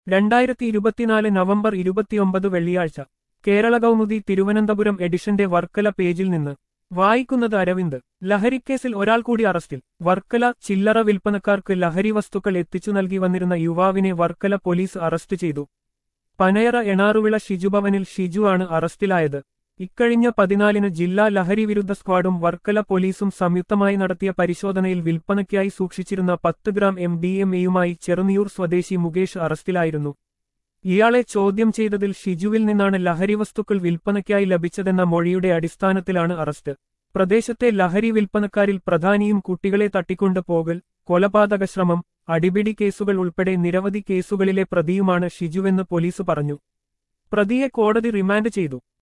2024 November 29 വെള്ളിയാഴ്ച കേരള കൗമുദി തിരുവനന്തപുരം എഡിഷന്റെ വർക്കല പേജിൽ നിന്ന് വായിക്കുന്നത് അരവിന്ദ്. ലഹരിക്കേസിൽ ഒരാൾ കൂടി അറസ്റ്റിൽ. വർക്കല ചില്ലറ വിൽപ്പനക്കാർക്ക് ലഹരി വസ്തുക്കൾ എത്തിച്ചു നൽകി വന്നിരുന്ന യുവാവിനെ വർക്കല പോലീസ് അറസ്റ്റ് ചെയ്തു. പനയറ എണാറുവിള ഷിജുഭവനിൽ ഷിജു ആണ് അറസ്റ്റിലായത്. ഇക്കഴിഞ്ഞ 14-ന് ജില്ലാ ലഹരി വിരുദ്ധ സ്ക്വാഡും വർക്കല പോലീസും സംയുക്തമായി നടത്തിയ പരിശോധനയിൽ വിൽപ്പനയ്ക്കായി സൂക്ഷിച്ചിരുന്ന 10 ഗ്രാം MDMA-യുമായി ചെറുനിയൂർ സ്വദേശി മുകേഷ് അറസ്റ്റിലായിരുന്നു. ഇയാളെ ചോദ്യം ചെയ്തതിൽ ഷിജുവിൽ നിന്നാണ് ലഹരി വസ്തുക്കൾ വിൽപ്പനയ്ക്കായി ലഭിച്ചതെന്ന മൊഴിയുടെ അടിസ്ഥാനത്തിലാണ് അറസ്റ്റ്. പ്രദേശത്തെ ലഹരി വിൽപ്പനക്കാരിൽ പ്രധാനിയും കുട്ടികളെ തട്ടിക്കൊണ്ടു പോകൽ, കൊലപാതക ശ്രമം, അടിപിടി കേസുകൾ ഉൾപ്പെടെ നിരവധി കേസുകളിലെ പ്രതിയുമാണ് ഷിജുവെന്ന് പോലീസ് പറഞ്ഞു. പ്രതിയെ കോടതി റിമാൻഡ് ചെയ്തു.